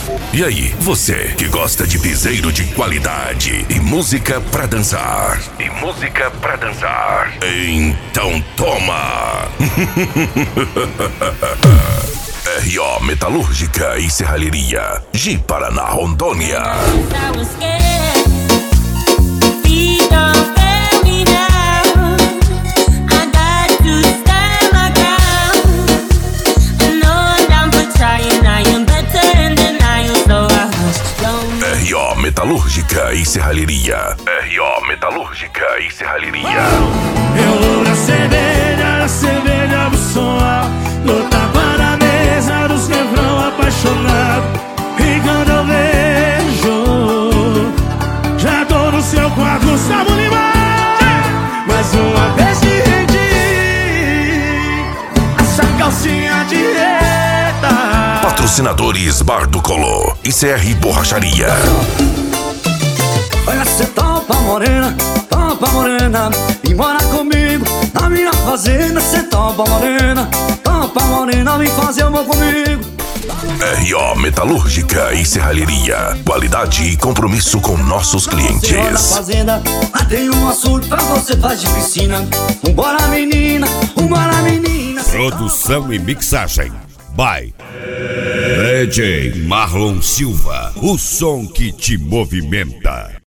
E aí, você que gosta de piseiro de qualidade e música pra dançar? Então toma! R.O. Metalúrgica e Serralheria, de Paraná, Rondônia. R.O. Metalúrgica e Serralheria. R.O. Metalúrgica e Serralheria. Eu vou na cerveja do som, no tapa na mesa dos refrão apaixonado. E quando eu vejo, já tô no seu quarto, Gustavo Lima. Mais uma vez te rendi essa calcinha de reta. Patrocinadores Bar do Colo e CR Borracharia. Olha, cê topa morena, e mora comigo na minha fazenda. Cê topa morena, vem fazer amor comigo. R.O. Metalúrgica e Serralheria, qualidade e compromisso com nossos clientes. Na fazenda, lá tem um açude pra você faz de piscina. Vambora menina, Produção e mixagem by DJ Marlon Silva, o som que te movimenta.